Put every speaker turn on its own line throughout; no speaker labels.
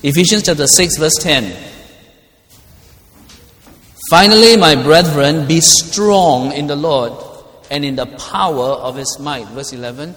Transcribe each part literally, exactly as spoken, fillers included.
Ephesians chapter six, verse ten. Finally, my brethren, be strong in the Lord and in the power of His might. Verse eleven.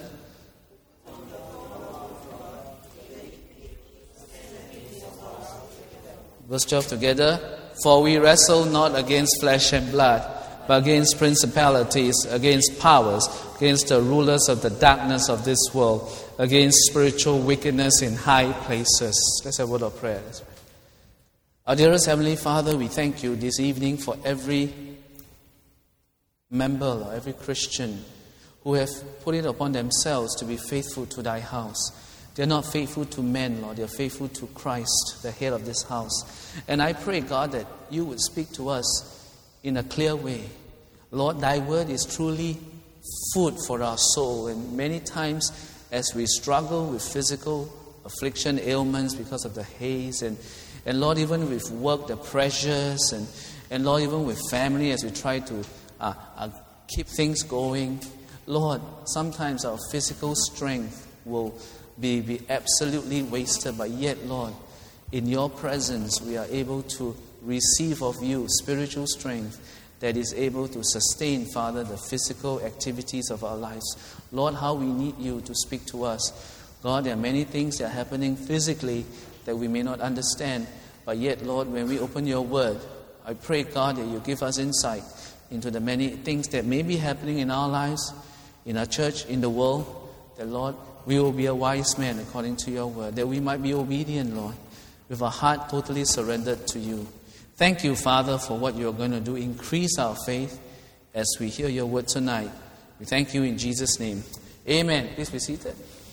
Verse twelve together. For we wrestle not against flesh and blood, but against principalities, against powers, against the rulers of the darkness of this world, against spiritual wickedness in high places. Let's have a word of prayer. Let's pray. Our dearest Heavenly Father, we thank You this evening for every member or every Christian who have put it upon themselves to be faithful to Thy house. They're not faithful to men, Lord. They're faithful to Christ, the head of this house. And I pray, God, that You would speak to us in a clear way. Lord, Thy word is truly food for our soul. And many times as we struggle with physical affliction, ailments because of the haze, and, and Lord, even with work, the pressures, and, and Lord, even with family as we try to uh, uh, keep things going, Lord, sometimes our physical strength will be, be absolutely wasted, but yet, Lord, in Your presence we are able to receive of You spiritual strength that is able to sustain, Father, the physical activities of our lives. Lord, how we need You to speak to us. God, there are many things that are happening physically that we may not understand, but yet, Lord, when we open Your word, I pray, God, that You give us insight into the many things that may be happening in our lives, in our church, in the world, that, Lord, we will be a wise man according to Your word, that we might be obedient, Lord, with our heart totally surrendered to You. Thank You, Father, for what You're going to do. Increase our faith as we hear Your word tonight. We thank You in Jesus' name. Amen. Please be seated.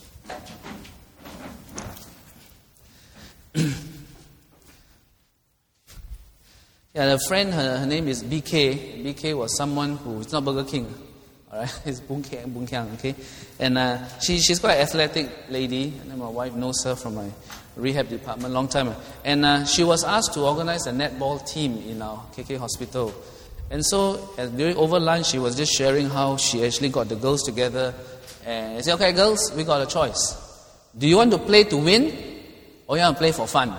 Yeah, a friend, her, her name is B K. B K was someone who, it's not Burger King. All right, it's Boon Kiang, Boon Kiang, okay? And uh, she, she's quite an athletic lady. And my wife knows her from my rehab department, long time. And uh, she was asked to organize a netball team in our K K hospital. And so uh, during over lunch, she was just sharing how she actually got the girls together. And I said, okay, girls, we got a choice. Do you want to play to win, or you want to play for fun?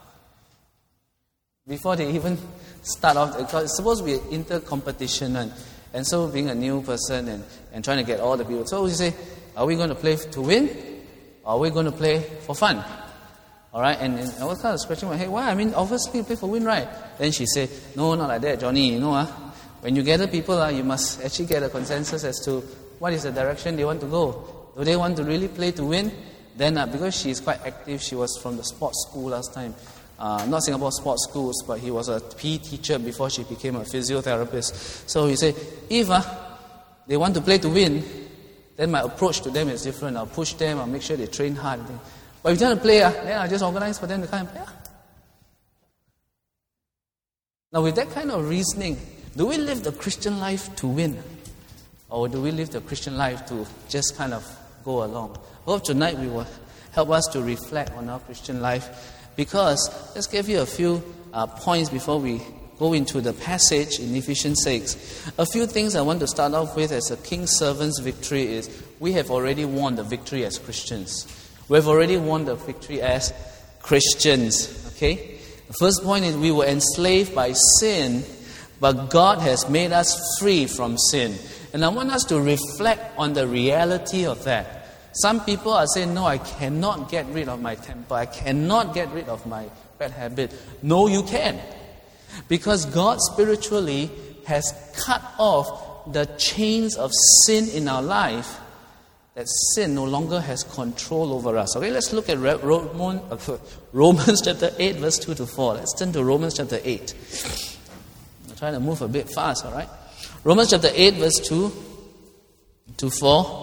Before they even start off, because it's supposed to be an inter-competition. And, and so being a new person and, and trying to get all the people. So we say, are we going to play to win, or are we going to play for fun? All right, and, and I was kind of scratching my head. Why? I mean, obviously you play for win, right? Then she said, no, not like that, Johnny. You know, uh, when you gather people, uh, you must actually get a consensus as to what is the direction they want to go. Do they want to really play to win? Then, uh, because she is quite active, she was from the sports school last time. Uh, not Singapore sports schools, but he was a P E teacher before she became a physiotherapist. So he said, if uh, they want to play to win, then my approach to them is different. I'll push them, I'll make sure they train hard. But if they want to play, uh, then I'll just organize for them to come and play. Uh. Now with that kind of reasoning, do we live the Christian life to win? Or do we live the Christian life to just kind of go along? I hope tonight we will help us to reflect on our Christian life. Because, let's give you a few uh, points before we go into the passage in Ephesians six. A few things I want to start off with as a king's servant's victory is we have already won the victory as Christians. We have already won the victory as Christians. Okay? The first point is we were enslaved by sin, but God has made us free from sin. And I want us to reflect on the reality of that. Some people are saying, no, I cannot get rid of my temper. I cannot get rid of my bad habit. No, you can. Because God spiritually has cut off the chains of sin in our life, that sin no longer has control over us. Okay, let's look at Romans, Romans chapter eight, verse two to four. Let's turn to Romans chapter eight. I'm trying to move a bit fast, all right? Romans chapter eight, verse two to four.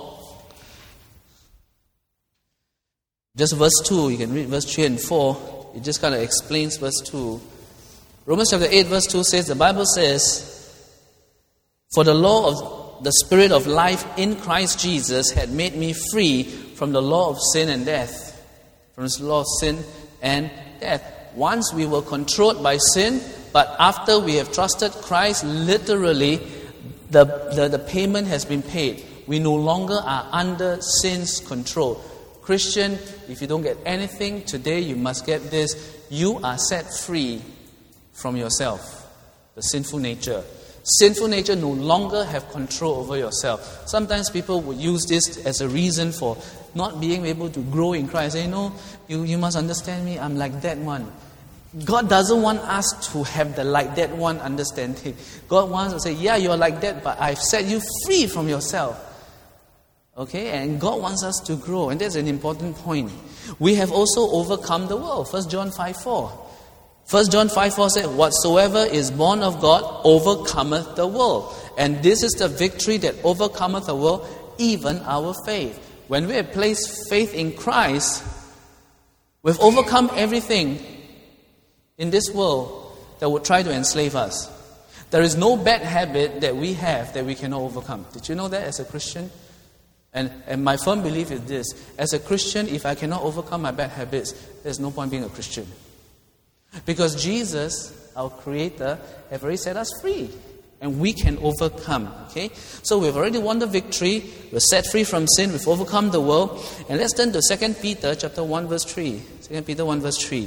Just verse two, you can read verse three and four. It just kind of explains verse two. Romans chapter eight, verse two says, the Bible says, for the law of the Spirit of life in Christ Jesus had made me free from the law of sin and death. From the law of sin and death. Once we were controlled by sin, but after we have trusted Christ, literally, the, the, the payment has been paid. We no longer are under sin's control. Christian, if you don't get anything today, you must get this. You are set free from yourself, the sinful nature. Sinful nature no longer have control over yourself. Sometimes people would use this as a reason for not being able to grow in Christ. Say, no, you, you must understand me, I'm like that one. God doesn't want us to have the like that one understanding. God wants to say, yeah, you're like that, but I've set you free from yourself. Okay, and God wants us to grow, and that's an important point. We have also overcome the world. First John five four. First John five four says, whatsoever is born of God overcometh the world. And this is the victory that overcometh the world, even our faith. When we have placed faith in Christ, we've overcome everything in this world that would try to enslave us. There is no bad habit that we have that we cannot overcome. Did you know that as a Christian? And, and my firm belief is this. As a Christian, if I cannot overcome my bad habits, there's no point being a Christian. Because Jesus, our Creator, have already set us free. And we can overcome. Okay? So we've already won the victory. We're set free from sin. We've overcome the world. And let's turn to Second Peter chapter one verse three. Second Peter one verse three.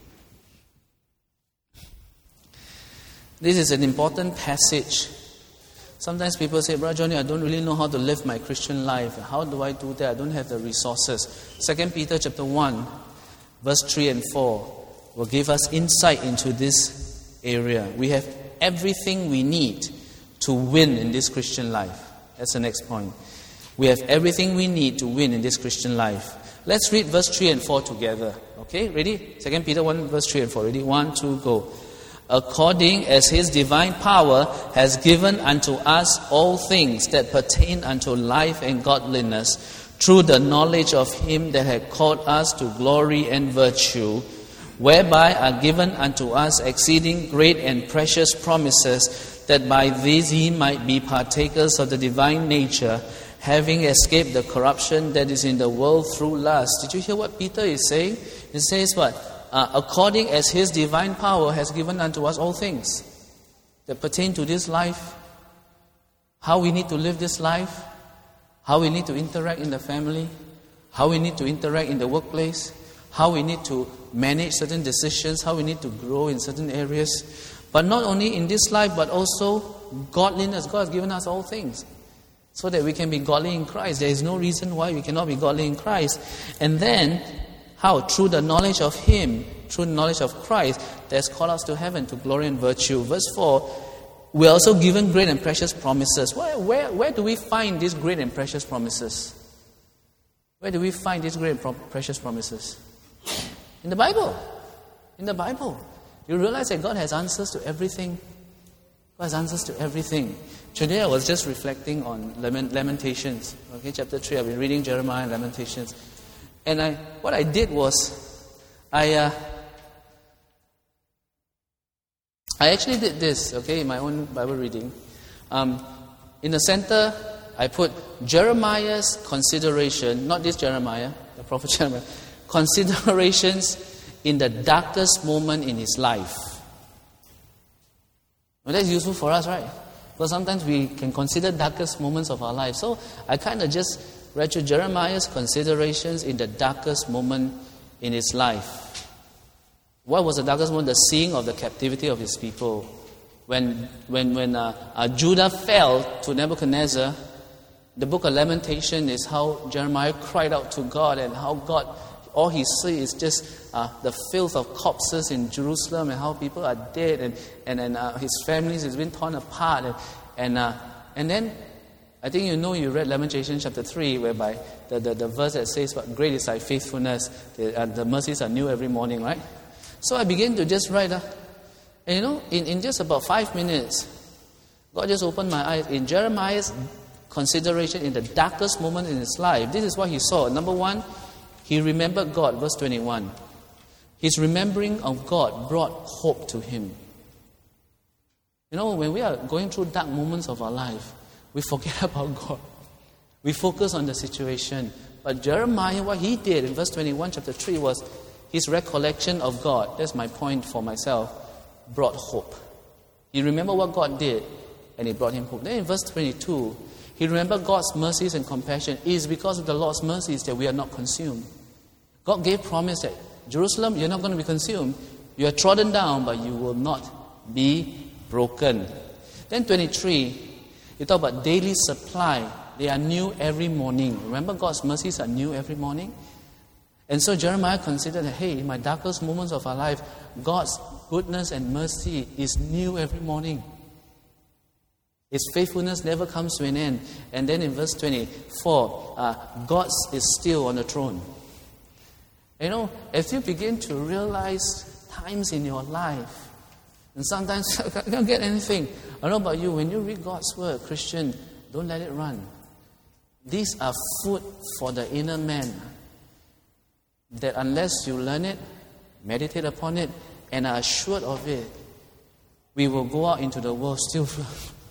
This is an important passage. Sometimes people say, Brother Johnny, I don't really know how to live my Christian life. How do I do that? I don't have the resources. Second Peter chapter one, verse three and four will give us insight into this area. We have everything we need to win in this Christian life. That's the next point. We have everything we need to win in this Christian life. Let's read verse three and four together. Okay, ready? Second Peter one, verse three and four. Ready? One, two, go. According as his divine power has given unto us all things that pertain unto life and godliness, through the knowledge of him that had called us to glory and virtue, whereby are given unto us exceeding great and precious promises, that by these ye might be partakers of the divine nature, having escaped the corruption that is in the world through lust. Did you hear what Peter is saying? He says what? Uh, according as his divine power has given unto us all things that pertain to this life, how we need to live this life, how we need to interact in the family, how we need to interact in the workplace, how we need to manage certain decisions, how we need to grow in certain areas. But not only in this life, but also godliness. God has given us all things so that we can be godly in Christ. There is no reason why we cannot be godly in Christ. And then, how? Through the knowledge of him, through the knowledge of Christ, that has called us to heaven, to glory and virtue. Verse four, we are also given great and precious promises. Where, where, where do we find these great and precious promises? Where do we find these great and pro- precious promises? In the Bible. In the Bible. You realize that God has answers to everything. God has answers to everything. Today I was just reflecting on Lament, Lamentations. Okay, chapter three. I've been reading Jeremiah and Lamentations. And I, what I did was, I, uh, I actually did this, okay, in my own Bible reading. Um, in the center, I put Jeremiah's consideration, not this Jeremiah, the prophet Jeremiah, considerations in the darkest moment in his life. Well, that's useful for us, right? Because sometimes we can consider darkest moments of our life. So I kind of just read through Jeremiah's considerations in the darkest moment in his life. What was the darkest moment? The seeing of the captivity of his people. When when when uh, uh, Judah fell to Nebuchadnezzar, the book of Lamentation is how Jeremiah cried out to God, and how God, all he sees is just uh, the filth of corpses in Jerusalem, and how people are dead, and and, and uh, his families has been torn apart, and and, uh, and then I think you know you read Lamentation chapter three, whereby the, the, the verse that says, "What great is thy faithfulness, the, uh, the mercies are new every morning," right? So I began to just write, uh, and you know, in, in just about five minutes, God just opened my eyes. In Jeremiah's consideration in the darkest moment in his life, this is what he saw. Number one, he remembered God, verse twenty-one. His remembering of God brought hope to him. You know, when we are going through dark moments of our life, we forget about God. We focus on the situation. But Jeremiah, what he did in verse twenty-one, chapter three, was his recollection of God. That's my point for myself. Brought hope. He remembered what God did, and it brought him hope. Then in verse twenty-two, he remembered God's mercies and compassion. It is because of the Lord's mercies that we are not consumed. God gave promise that Jerusalem, you're not going to be consumed. You are trodden down, but you will not be broken. Then twenty-three, you talk about daily supply. They are new every morning. Remember, God's mercies are new every morning? And so Jeremiah considered that, hey, in my darkest moments of our life, God's goodness and mercy is new every morning. His faithfulness never comes to an end. And then in verse twenty-four, uh, God is still on the throne. You know, as you begin to realize times in your life, and sometimes I can't get anything. I don't know about you, when you read God's word, Christian, don't let it run. These are food for the inner man. That unless you learn it, meditate upon it, and are assured of it, we will go out into the world still feel,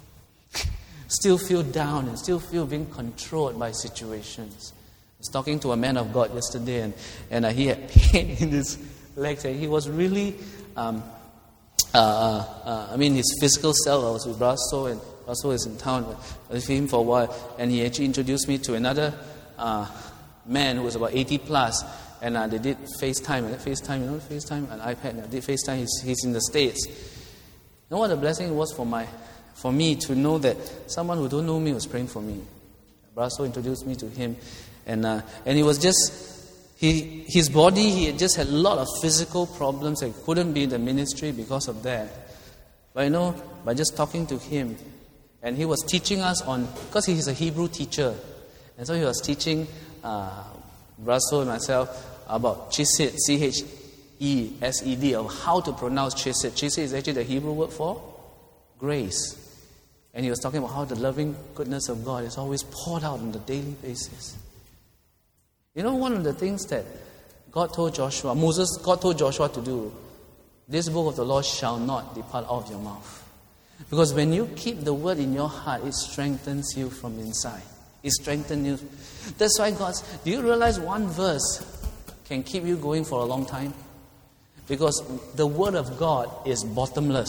still feel down and still feel being controlled by situations. I was talking to a man of God yesterday, and, and uh, he had pain in his legs, and he was really, um, uh, uh, I mean, his physical self. I was with Russell, and Russell is in town. I was with him for a while, and he actually introduced me to another uh, man who was about eighty plus. And uh, they did FaceTime. FaceTime, you know, FaceTime, an iPad. They did FaceTime. He's, he's in the States. You know what a blessing it was for my, for me to know that someone who don't know me was praying for me. Brasso introduced me to him, and uh, and he was just he his body. He had just had a lot of physical problems and couldn't be in the ministry because of that. But you know, by just talking to him, and he was teaching us on, because he's a Hebrew teacher, and so he was teaching uh, Brasso and myself about chesed, C H E S E D, of how to pronounce chesed. Chesed is actually the Hebrew word for grace. And he was talking about how the loving goodness of God is always poured out on a daily basis. You know, one of the things that God told Joshua, Moses, God told Joshua to do, this book of the law shall not depart out of your mouth. Because when you keep the word in your heart, it strengthens you from inside. It strengthens you. That's why God's, do you realize one verse can keep you going for a long time? Because the word of God is bottomless.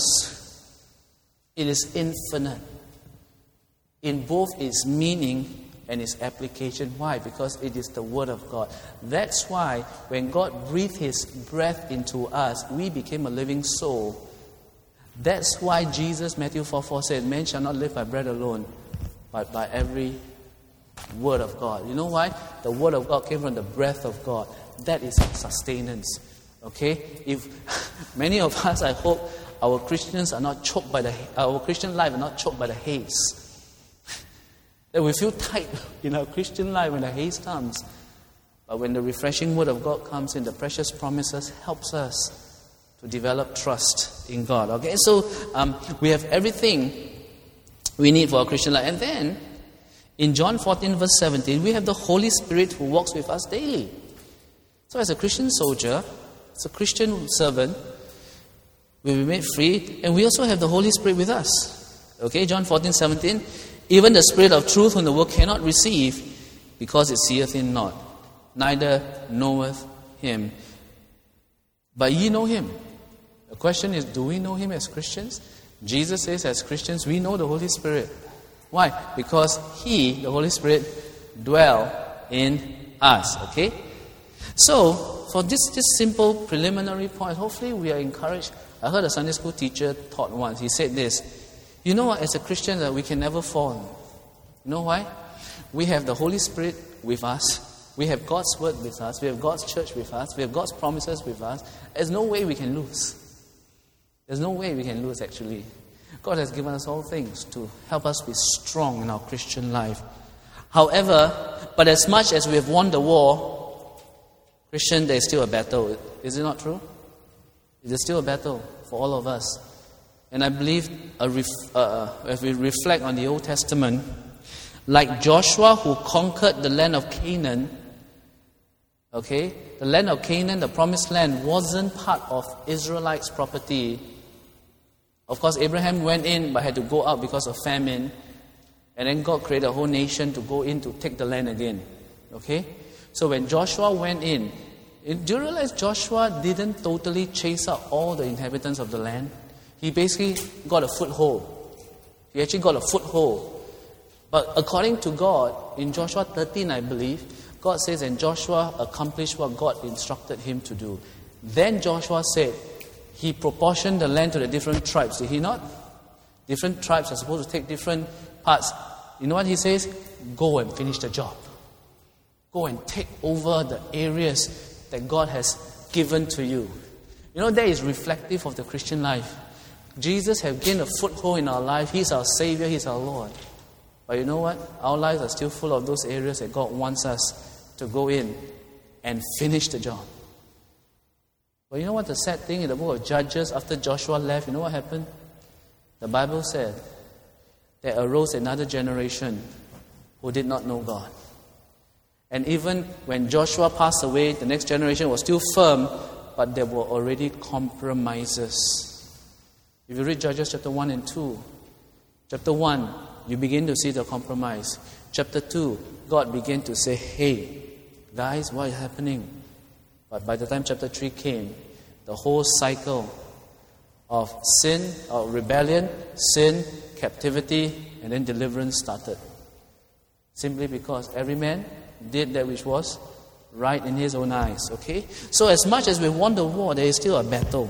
It is infinite in both its meaning and its application. Why? Because it is the word of God. That's why when God breathed his breath into us, we became a living soul. That's why Jesus, Matthew four four said, man shall not live by bread alone, but by every word of God. You know why? The word of God came from the breath of God. That is sustenance. Okay? If many of us, I hope, our Christians are not choked by the our Christian life are not choked by the haze. That we feel tight in our Christian life when the haze comes. But when the refreshing word of God comes in, the precious promises helps us to develop trust in God. Okay? So um, we have everything we need for our Christian life. And then in John fourteen verse seventeen, we have the Holy Spirit who walks with us daily. So as a Christian soldier, as a Christian servant, we will be made free, and we also have the Holy Spirit with us. Okay, John fourteen seventeen, even the Spirit of truth whom the world cannot receive, because it seeth him not, neither knoweth him. But ye know him. The question is, do we know him as Christians? Jesus says as Christians, we know the Holy Spirit. Why? Because he, the Holy Spirit, dwell in us. Okay? So, for this, this simple preliminary point, hopefully we are encouraged. I heard a Sunday school teacher taught once. He said this, you know what, as a Christian, that we can never fall. You know why? We have the Holy Spirit with us. We have God's word with us. We have God's church with us. We have God's promises with us. There's no way we can lose. There's no way we can lose, actually. God has given us all things to help us be strong in our Christian life. However, but as much as we have won the war, Christian, there is still a battle. Is it not true? It is still a battle for all of us. And I believe a ref, uh, if we reflect on the Old Testament, like Joshua who conquered the land of Canaan, okay, the land of Canaan, the promised land, wasn't part of Israelites' property. Of course, Abraham went in but had to go out because of famine. And then God created a whole nation to go in to take the land again. Okay? So when Joshua went in, do you realize Joshua didn't totally chase out all the inhabitants of the land? He basically got a foothold. He actually got a foothold. But according to God, in Joshua thirteen, I believe, God says, and Joshua accomplished what God instructed him to do. Then Joshua said, he proportioned the land to the different tribes. Did he not? Different tribes are supposed to take different parts. You know what he says? Go and finish the job. Go and take over the areas that God has given to you. You know, that is reflective of the Christian life. Jesus has gained a foothold in our life. He's our Savior. He's our Lord. But you know what? Our lives are still full of those areas that God wants us to go in and finish the job. But you know what the sad thing in the book of Judges, after Joshua left, you know what happened? The Bible said there arose another generation who did not know God. And even when Joshua passed away, the next generation was still firm, but there were already compromises. If you read Judges chapter one and two, chapter one, you begin to see the compromise. Chapter two, God began to say, hey, guys, what is happening? But by the time chapter three came, the whole cycle of sin, of rebellion, sin, captivity, and then deliverance started. Simply because every man did that which was right in his own eyes. Okay? So as much as we won the war, there is still a battle.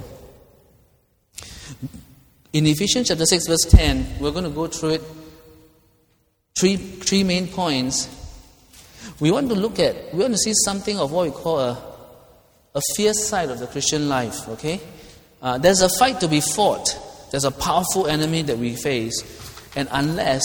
In Ephesians chapter six, verse ten, we're going to go through it. Three, three main points. We want to look at, we want to see something of what we call a, a fierce side of the Christian life. Okay? Uh, there's a fight to be fought. There's a powerful enemy that we face. And unless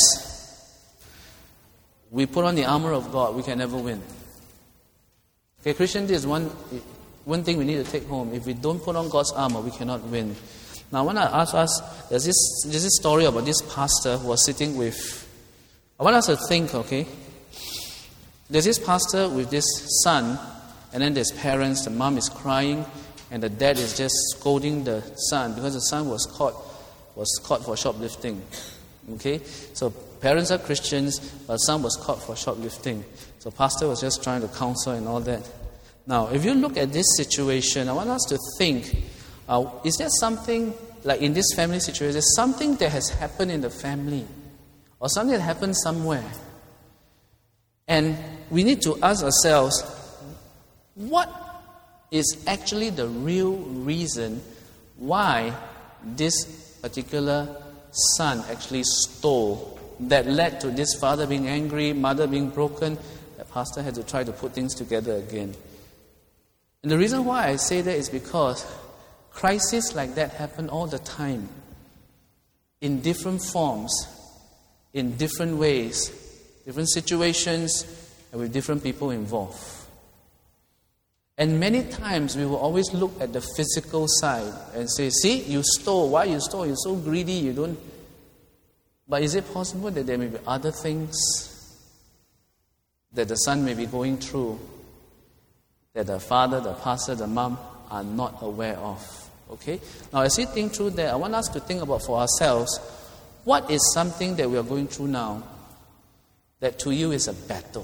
we put on the armor of God, we can never win. Okay, Christian, this is one, one thing we need to take home. If we don't put on God's armor, we cannot win. Now, I want to ask us, there's this, there's this story about this pastor who was sitting with, I want us to think, okay? There's this pastor with this son, and then there's parents, the mom is crying, and the dad is just scolding the son because the son was caught, was caught for shoplifting. Okay? So parents are Christians, but son was caught for shoplifting. So pastor was just trying to counsel and all that. Now, if you look at this situation, I want us to think, uh, is there something, like in this family situation, there's something that has happened in the family, or something that happened somewhere. And we need to ask ourselves, what is actually the real reason why this particular son actually stole, that led to this father being angry, mother being broken, that pastor had to try to put things together again. And the reason why I say that is because crises like that happen all the time, in different forms, in different ways, different situations, and with different people involved. And many times we will always look at the physical side and say, see, you stole. Why you stole? You're so greedy, you don't. But is it possible that there may be other things that the son may be going through that the father, the pastor, the mom are not aware of? Okay? Now, as we think through that, I want us to think about for ourselves, what is something that we are going through now that to you is a battle?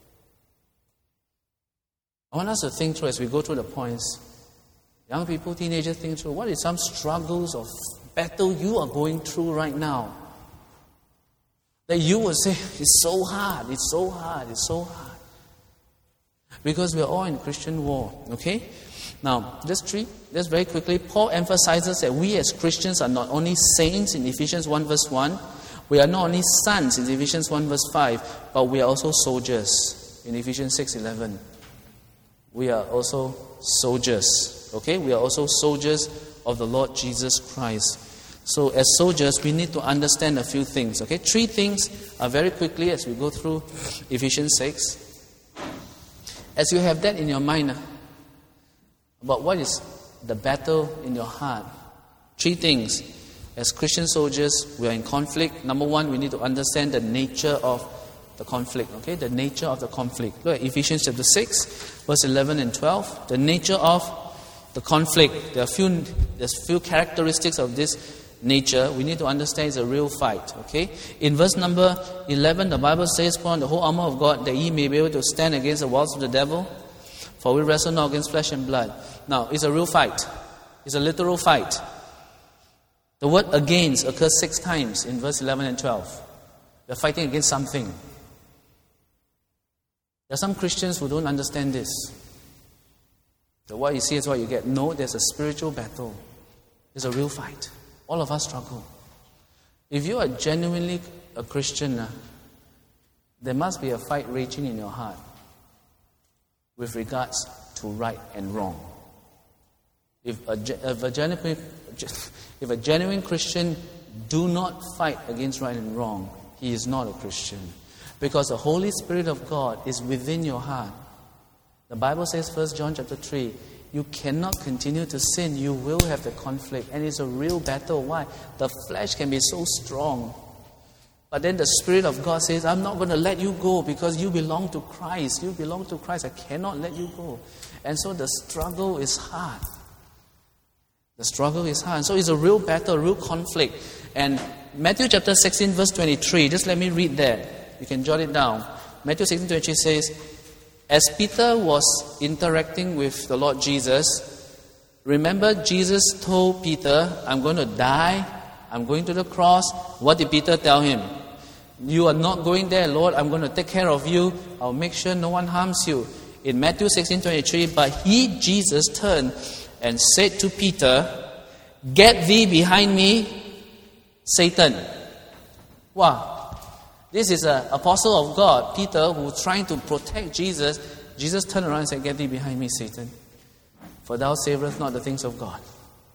I want us to think through as we go through the points. Young people, teenagers, think through what is some struggles or battle you are going through right now that you will say, it's so hard, it's so hard, it's so hard. Because we are all in Christian war, okay? Now, just three, just very quickly, Paul emphasizes that we as Christians are not only saints in Ephesians one verse one, we are not only sons in Ephesians one verse five, but we are also soldiers in Ephesians six eleven. We are also soldiers, okay? We are also soldiers of the Lord Jesus Christ. So as soldiers, we need to understand a few things, okay? Three things uh, very quickly as we go through Ephesians six. As you have that in your mind, uh, about what is the battle in your heart. Three things. As Christian soldiers, we are in conflict. Number one, we need to understand the nature of the conflict, okay? The nature of the conflict. Look at Ephesians chapter six, verse eleven and twelve. The nature of the conflict. There are few, there's few characteristics of this nature. We need to understand it's a real fight, okay? In verse number eleven, the Bible says, put on the whole armor of God, that ye may be able to stand against the wiles of the devil. For we wrestle not against flesh and blood. Now, it's a real fight. It's a literal fight. The word against occurs six times in verse eleven and twelve. We're fighting against something. There are some Christians who don't understand this. So what you see is what you get. No, there's a spiritual battle. There's a real fight. All of us struggle. If you are genuinely a Christian, uh, there must be a fight raging in your heart with regards to right and wrong. If a, if a, genuine, if a genuine Christian do not fight against right and wrong, he is not a Christian. Because the Holy Spirit of God is within your heart. The Bible says, First John chapter three, you cannot continue to sin. You will have the conflict. And it's a real battle. Why? The flesh can be so strong. But then the Spirit of God says, I'm not going to let you go because you belong to Christ. You belong to Christ. I cannot let you go. And so the struggle is hard. The struggle is hard. And so it's a real battle, a real conflict. And Matthew chapter sixteen, verse twenty-three, just let me read that. You can jot it down. Matthew sixteen, twenty-three says, as Peter was interacting with the Lord Jesus, remember Jesus told Peter, I'm going to die. I'm going to the cross. What did Peter tell him? You are not going there, Lord. I'm going to take care of you. I'll make sure no one harms you. In Matthew sixteen, twenty-three, but he, Jesus, turned and said to Peter, get thee behind me, Satan. Wow. This is an apostle of God, Peter, who's trying to protect Jesus. Jesus turned around and said, get thee behind me, Satan. For thou savorest not the things of God.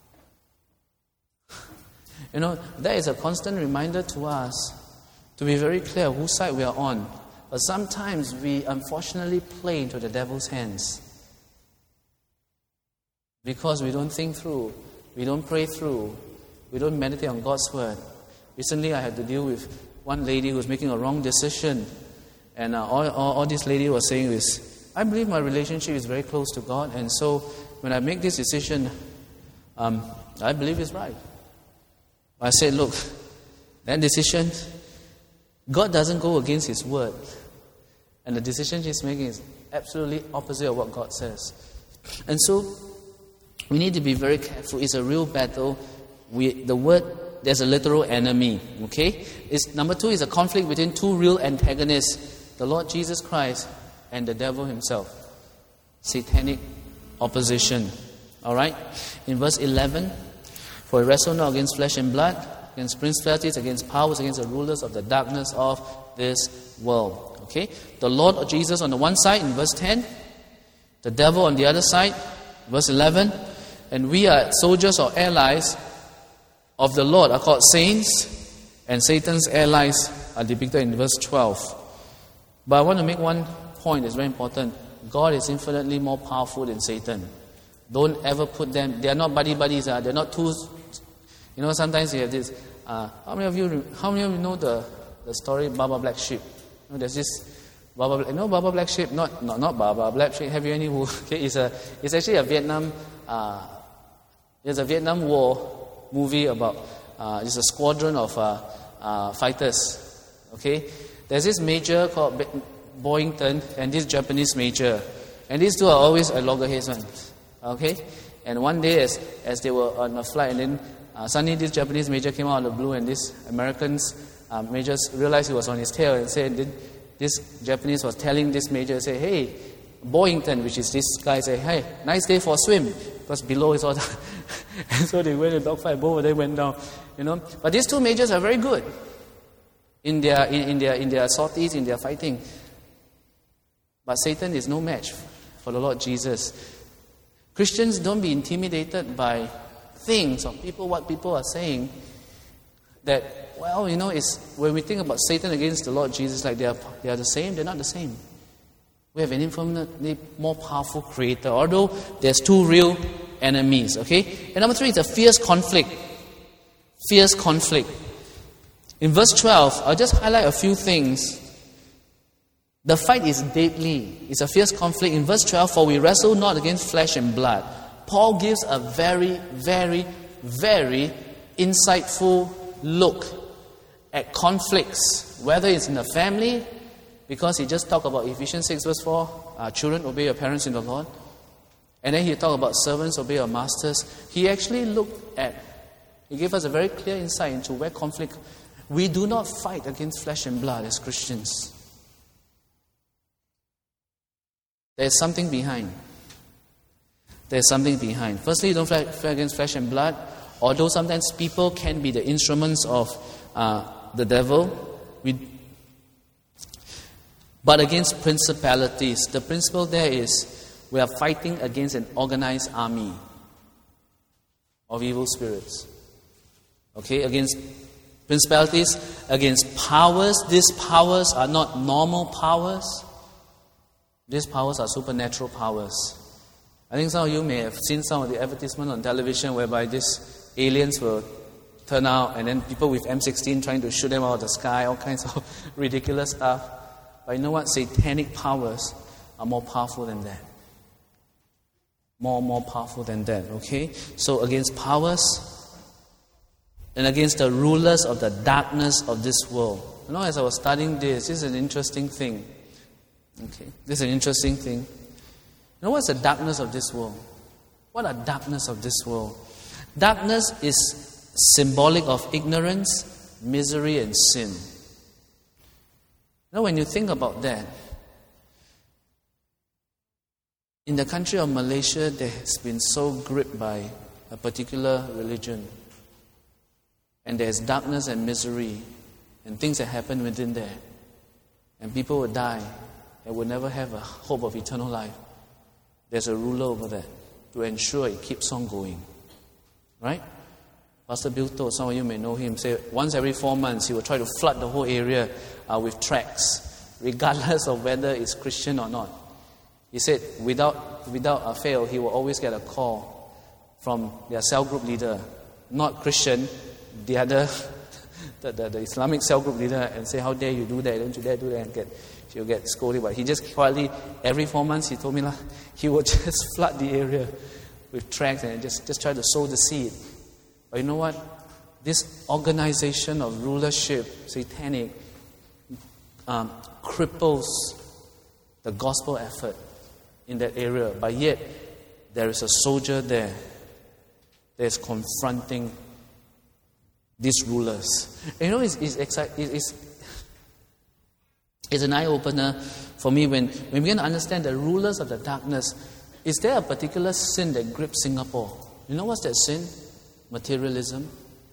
You know, that is a constant reminder to us to be very clear whose side we are on. But sometimes we unfortunately play into the devil's hands. Because we don't think through, we don't pray through, we don't meditate on God's word. Recently I had to deal with one lady who was making a wrong decision. And uh, all, all, all this lady was saying is, I believe my relationship is very close to God. And so when I make this decision, um, I believe it's right. I said, look, that decision, God doesn't go against His word. And the decision she's making is absolutely opposite of what God says. And so we need to be very careful. It's a real battle. We, the word, there's a literal enemy. Okay? It's, number two is a conflict between two real antagonists, the Lord Jesus Christ and the devil himself. Satanic opposition. Alright? In verse eleven, for we wrestle not against flesh and blood, against principalities, against powers, against the rulers of the darkness of this world. Okay? The Lord Jesus on the one side in verse ten, the devil on the other side, verse eleven, and we are soldiers or allies of the Lord are called saints, and Satan's allies are depicted in verse twelve. But I want to make one point that's very important. God is infinitely more powerful than Satan. Don't ever put them, they are not buddy-buddies, uh, they're not two. You know, sometimes you have this, uh, how many of you how many of you know the, the story Baba Black Sheep? You know, there's this Baba, you know Baba Black Sheep? Not not, not Baba Black Sheep. Have you any who? Okay, it's a it's actually a Vietnam. Uh, there's a Vietnam War movie about. Uh, it's a squadron of uh, uh, fighters. Okay, there's this major called Boyington and this Japanese major, and these two are always at loggerheads ones. Okay, and one day as as they were on a flight, and then uh, suddenly this Japanese major came out of the blue, and this American's uh, major realized he was on his tail and said. This Japanese was telling this major, say, hey, Boyington, which is this guy, say, hey, nice day for a swim, because below is all the and so they went in dogfight, both of them went down, you know. But these two majors are very good in their in, in their in their sorties, in their fighting. But Satan is no match for the Lord Jesus. Christians, don't be intimidated by things or people, what people are saying. That, well, you know, it's when we think about Satan against the Lord Jesus, like they are, they are the same, they're not the same. We have an infinitely more powerful creator, although there's two real enemies, okay? And number three, it's a fierce conflict. Fierce conflict. In verse twelve, I'll just highlight a few things. The fight is deadly. It's a fierce conflict. In verse twelve, for we wrestle not against flesh and blood. Paul gives a very, very, very insightful look at conflicts, whether it's in the family, because he just talked about Ephesians six verse four, uh, children obey your parents in the Lord, and then he talked about servants obey your masters. He actually looked at, he gave us a very clear insight into where conflict We do not fight against flesh and blood as Christians. There's something behind. There's something behind. Firstly, you don't fight against flesh and blood, although sometimes people can be the instruments of uh, the devil. We, but against principalities. The principle there is we are fighting against an organized army of evil spirits. Okay, against principalities, against powers. These powers are not normal powers. These powers are supernatural powers. I think some of you may have seen some of the advertisements on television whereby these aliens will turn out and then people with M sixteen trying to shoot them out of the sky, all kinds of ridiculous stuff. But you know what? Satanic powers are more powerful than that. More, more powerful than that, okay? So against powers and against the rulers of the darkness of this world. You know, as I was studying this, this is an interesting thing. Okay, this is an interesting thing. You know what's the darkness of this world? What are darkness of this world? Darkness is symbolic of ignorance, misery, and sin. You know, when you think about that, in the country of Malaysia, there has been so gripped by a particular religion. And there's darkness and misery and things that happen within there. And people will die and will never have a hope of eternal life. There's a ruler over that to ensure it keeps on going. Right? Pastor Bill told, some of you may know him, say once every four months he will try to flood the whole area uh, with tracts, regardless of whether it's Christian or not. He said without without a fail, he will always get a call from their cell group leader, not Christian, the other, the, the, the Islamic cell group leader, and say, how dare you do that, don't you dare do that, and get, she'll get scolded. But he just quietly, every four months, he told me, he would just flood the area with tracts and just, just try to sow the seed. But you know what? This organization of rulership, satanic, um, cripples the gospel effort in that area. But yet, there is a soldier there that is confronting these rulers. And you know, it's, it's, it's, it's an eye-opener for me when, when we begin to understand the rulers of the darkness. Is there a particular sin that grips Singapore? You know what's that sin? Materialism.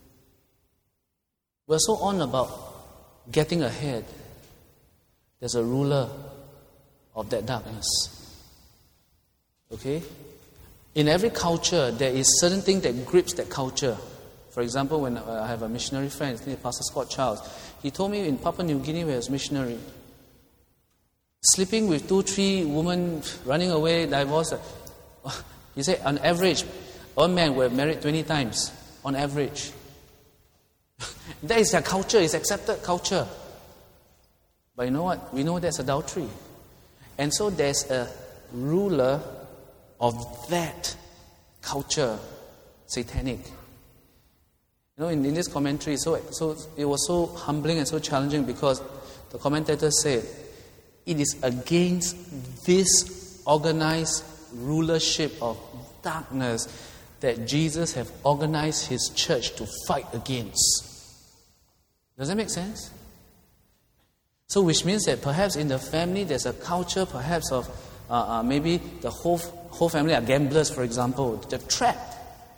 We're so on about getting ahead. There's a ruler of that darkness. Okay? In every culture, there is certain thing that grips that culture. For example, when I have a missionary friend, his name is Pastor Scott Charles, he told me in Papua New Guinea, where he was missionary, sleeping with two, three women, running away, divorced. He said, on average, one man were married twenty times, on average. That is their culture, it's accepted culture. But you know what? We know that's adultery. And so there's a ruler of that culture, satanic. You know, in, in this commentary, so, so it was so humbling and so challenging because the commentator said, it is against this organized rulership of darkness that Jesus have organized his church to fight against. Does that make sense? So which means that perhaps in the family there's a culture perhaps of uh, uh, maybe the whole, whole family are gamblers, for example. They're trapped.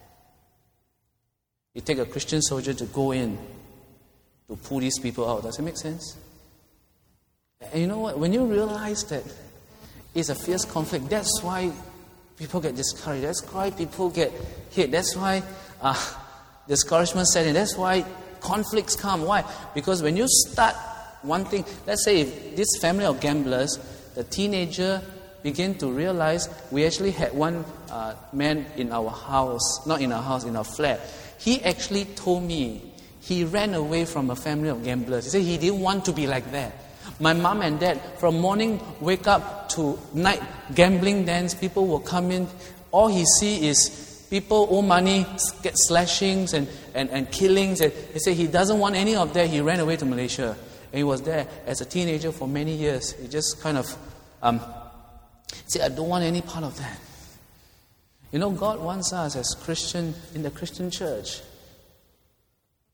You take a Christian soldier to go in to pull these people out. Does it make sense? And you know what? When you realize that it's a fierce conflict, that's why people get discouraged. That's why people get hit. That's why uh, discouragement set in. That's why conflicts come. Why? Because when you start one thing, let's say if this family of gamblers, the teenager begin to realize we actually had one uh, man in our house, not in our house, in our flat. He actually told me he ran away from a family of gamblers. He said he didn't want to be like that. My mom and dad, from morning wake up to night gambling dance, people will come in. All he see is people owe money, get slashings and, and, and killings. And he said he doesn't want any of that. He ran away to Malaysia. And he was there as a teenager for many years. He just kind of um, said, I don't want any part of that. You know, God wants us as Christian, in the Christian church,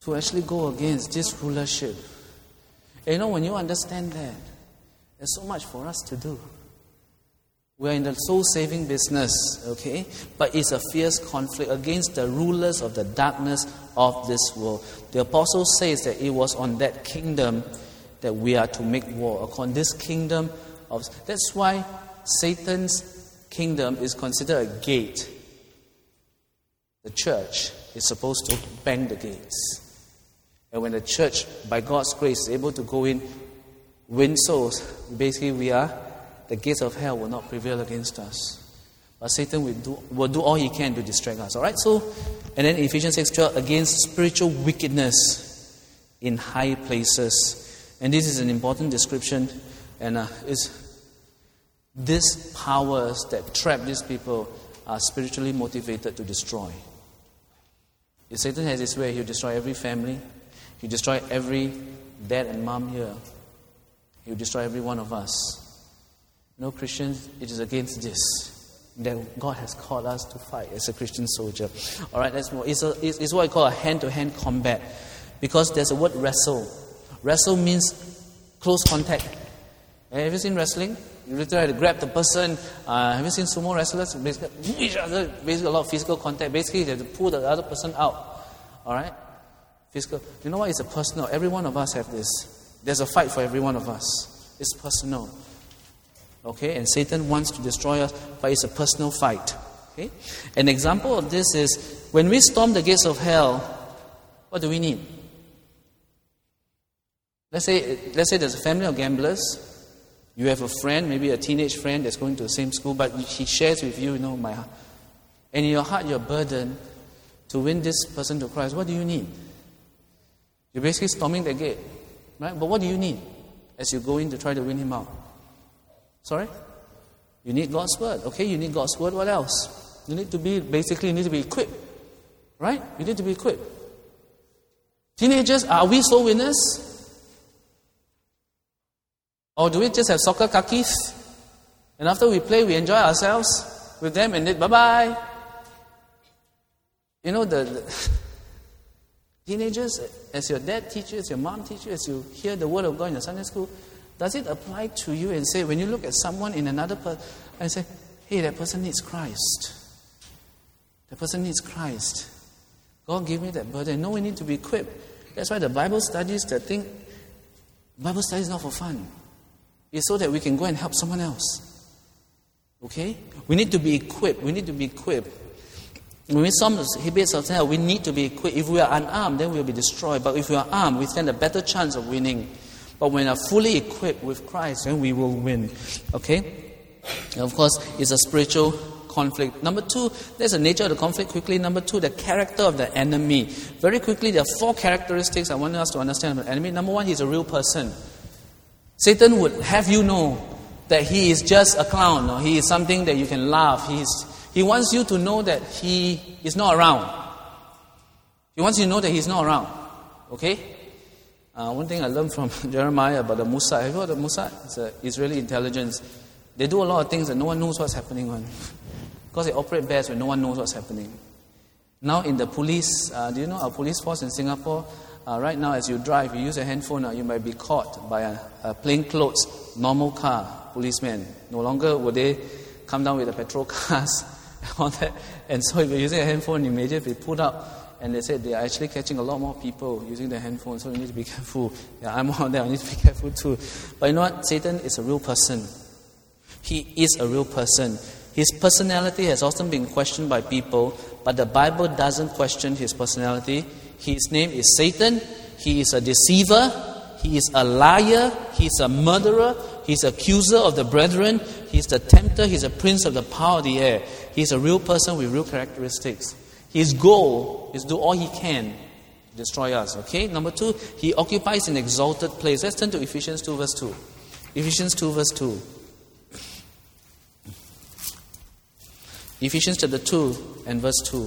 to actually go against this rulership. And you know, when you understand that, there's so much for us to do. We're in the soul-saving business, okay? But it's a fierce conflict against the rulers of the darkness of this world. The apostle says that it was on that kingdom that we are to make war. Upon this kingdom of... That's why Satan's kingdom is considered a gate. The church is supposed to bang the gates. And when the church, by God's grace, is able to go in, win souls, basically we are... the gates of hell will not prevail against us. But Satan will do, will do all he can to distract us. Alright, so, and then Ephesians six twelve, against spiritual wickedness in high places. And this is an important description. And uh, it's, these powers that trap these people are spiritually motivated to destroy. If Satan has his way, he'll destroy every family. He'll destroy every dad and mom here. He'll destroy every one of us. No, Christians, it is against this that God has called us to fight as a Christian soldier. All right, that's more. It's, a, it's, it's what I call a hand-to-hand combat, because there's a word wrestle. Wrestle means close contact. Have you seen wrestling? You literally have to grab the person. Uh, have you seen sumo wrestlers? Basically, each other, basically a lot of physical contact. Basically, they have to pull the other person out. All right, physical. You know what? It's a personal. Every one of us have this. There's a fight for every one of us. It's personal. Okay, and Satan wants to destroy us, but it's a personal fight. Okay, an example of this is when we storm the gates of hell. What do we need? Let's say, let's say there's a family of gamblers. You have a friend, maybe a teenage friend that's going to the same school, but he shares with you, you know, my heart. And in your heart, you're burdened to win this person to Christ. What do you need? You're basically storming the gate, right? But what do you need as you go in to try to win him out? Sorry? You need God's word. Okay, you need God's word. What else? You need to be, basically, you need to be equipped. Right? You need to be equipped. Teenagers, are we soul winners? Or do we just have soccer kakis? And after we play, we enjoy ourselves with them and then bye-bye. You know, the, the teenagers, as your dad teaches, your mom teaches, as you hear the word of God in the Sunday school, does it apply to you and say, when you look at someone in another person, and say, hey, that person needs Christ. That person needs Christ. God gave me that burden. No, we need to be equipped. That's why the Bible studies, the thing, Bible study is not for fun. It's so that we can go and help someone else. Okay? We need to be equipped. We need to be equipped. When we storm the gates of hell, we need to be equipped. If we are unarmed, then we will be destroyed. But if we are armed, we stand a better chance of winning. But when we are fully equipped with Christ, then we will win. Okay? And of course, it's a spiritual conflict. Number two, there's the nature of the conflict quickly. Number two, the character of the enemy. Very quickly, there are four characteristics I want us to understand about the enemy. Number one, he's a real person. Satan would have you know that he is just a clown, or he is something that you can laugh. He is, he wants you to know that he is not around. He wants you to know that he's not around. Okay? Uh, one thing I learned from Jeremiah about the Mossad. Have you heard of the Mossad? It's an Israeli intelligence. They do a lot of things that no one knows what's happening on. Because they operate best when no one knows what's happening. Now in the police, uh, do you know our police force in Singapore? Uh, right now as you drive, you use a handphone, uh, you might be caught by a, a plainclothes, normal car, policeman. No longer will they come down with the petrol cars and all that. And so if you're using a handphone, you may just be pulled out. And they said they are actually catching a lot more people using their handphone, so you need to be careful. Yeah, I'm on there, I need to be careful too. But you know what? Satan is a real person. He is a real person. His personality has often been questioned by people, but the Bible doesn't question his personality. His name is Satan. He is a deceiver. He is a liar. He is a murderer. He is accuser of the brethren. He is the tempter. He is a prince of the power of the air. He is a real person with real characteristics. His goal is to do all he can to destroy us. Okay? Number two, he occupies an exalted place. Let's turn to Ephesians two verse two. Ephesians two verse two. Ephesians chapter two and verse two.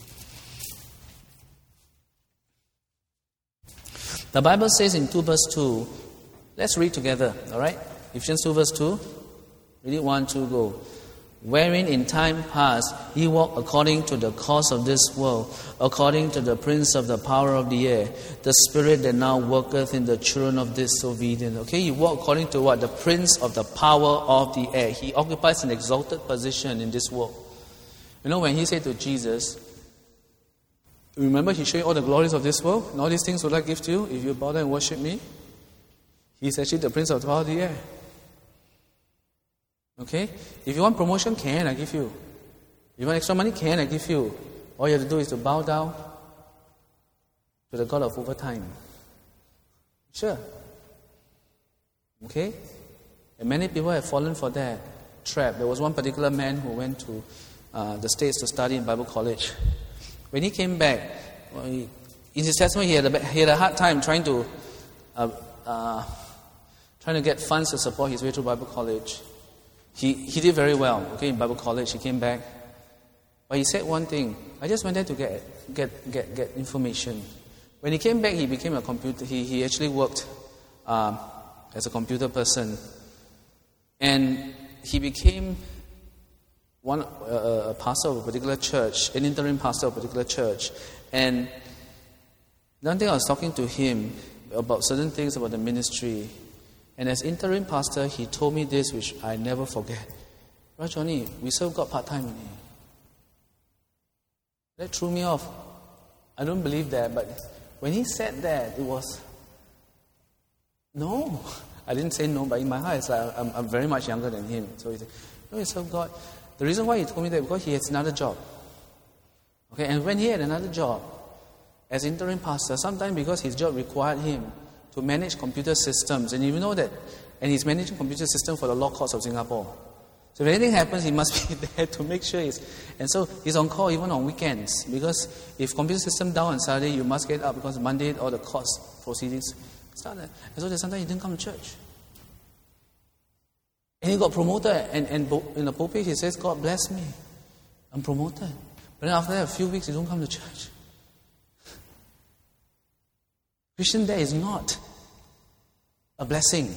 The Bible says in two verse two, let's read together, alright? Ephesians two verse two. Read it, one, two, go. wherein in time past ye walked according to the course of this world, according to the prince of the power of the air, the spirit that now worketh in the children of disobedience. Okay, you walk according to what? The prince of the power of the air. He occupies an exalted position in this world. You know, when he said to Jesus, remember he showed you all the glories of this world, and all these things will I give to you if you bow down and worship me? He's actually the prince of the power of the air. Okay? If you want promotion, can I give you? If you want extra money, can I give you? All you have to do is to bow down to the God of overtime. Sure. Okay? And many people have fallen for that trap. There was one particular man who went to uh, the States to study in Bible college. When he came back, well, he, in his testimony, he had, a, he had a hard time trying to uh, uh, trying to get funds to support his way through Bible college. He he did very well, okay, in Bible college. He came back. But he said one thing, I just went there to get get get, get information. When he came back, he became a computer, he, he actually worked um, as a computer person. And he became one uh, a pastor of a particular church, an interim pastor of a particular church. And one day I was talking to him about certain things about the ministry. And as interim pastor, he told me this, which I never forget. Brother Johnny, we serve God part-time only. That threw me off. I don't believe that, but when he said that, it was, no. I didn't say no, but in my heart, it's like I'm, I'm very much younger than him. So he said, no, we serve God. The reason why he told me that, because he has another job. Okay, and when he had another job, as interim pastor, sometimes because his job required him to manage computer systems, and you know that, and he's managing computer systems for the law courts of Singapore. So if anything happens, he must be there to make sure he's, and so he's on call even on weekends, because if computer system down on Saturday, you must get up, because Monday all the courts proceedings started. And so that sometimes he didn't come to church. And he got promoted, and, and in the pulpit he says, God bless me, I'm promoted. But then after that, a few weeks, he don't come to church. Christian there is not a blessing.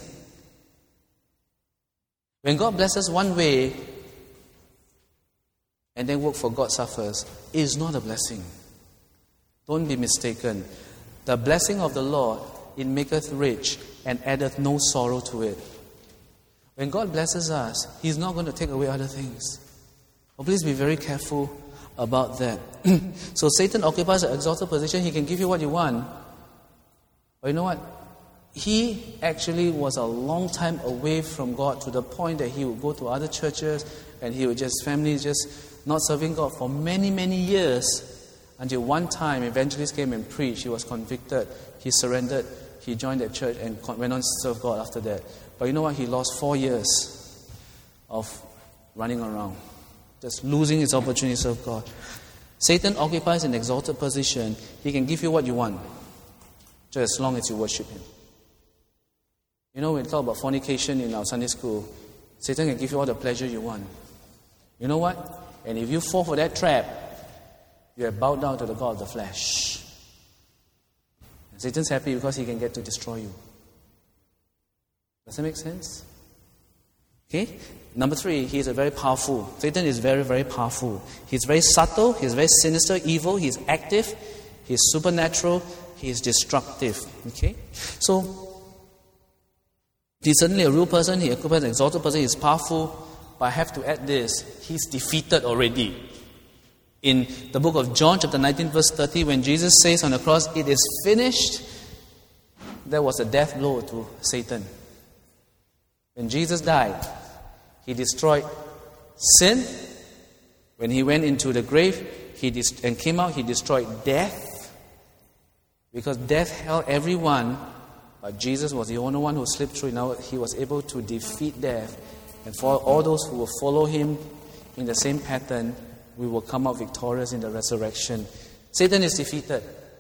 When God blesses one way and then work for God suffers, it is not a blessing. Don't be mistaken. The blessing of the Lord, it maketh rich and addeth no sorrow to it. When God blesses us, He's not going to take away other things. Oh, please be very careful about that. So Satan occupies an exalted position. He can give you what you want. But you know what? He actually was a long time away from God, to the point that he would go to other churches and he would just, family just not serving God for many, many years, until one time evangelist came and preached. He was convicted. He surrendered. He joined that church and went on to serve God after that. But you know what? He lost four years of running around, just losing his opportunity to serve God. Satan occupies an exalted position. He can give you what you want, just as long as you worship him. You know, when we talk about fornication in our Sunday school, Satan can give you all the pleasure you want. You know what? And if you fall for that trap, you have bowed down to the God of the flesh. And Satan's happy because he can get to destroy you. Does that make sense? Okay? Number three, he is a very powerful. Satan is very, very powerful. He's very subtle, he's very sinister, evil, he's active, he's supernatural, he's destructive. Okay? So, he's certainly a real person, he occupies an exalted person, he's powerful, but I have to add this, he's defeated already. In the book of John, chapter nineteen, verse thirty, when Jesus says on the cross, it is finished, that was a death blow to Satan. When Jesus died, he destroyed sin. When he went into the grave he dist- and came out, he destroyed death. Because death held everyone, but Jesus was the only one who slipped through. Now he was able to defeat death. And for all those who will follow him in the same pattern, we will come out victorious in the resurrection. Satan is defeated.